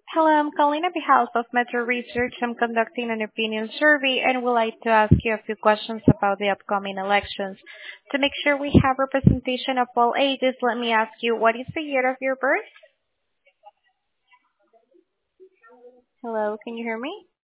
Hello, I'm calling on behalf of Metro Research. I'm conducting an opinion survey and would like to ask you a few questions about the upcoming elections. To make sure we have representation of all ages, let me ask you, what is the year of your birth? Hello, can you hear me?